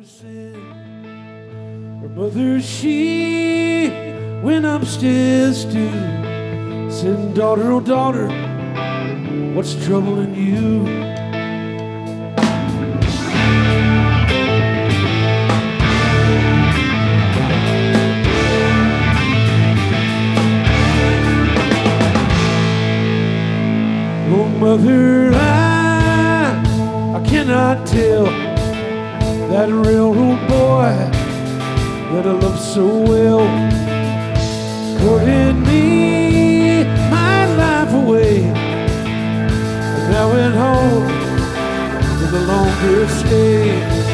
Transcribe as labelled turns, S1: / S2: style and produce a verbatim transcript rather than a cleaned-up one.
S1: said her mother, she went upstairs too, said, daughter, oh daughter, what's troubling you? Oh mother, I, I cannot tell that railroad boy that I love so well courted me my life away, and now went home with a longer stay.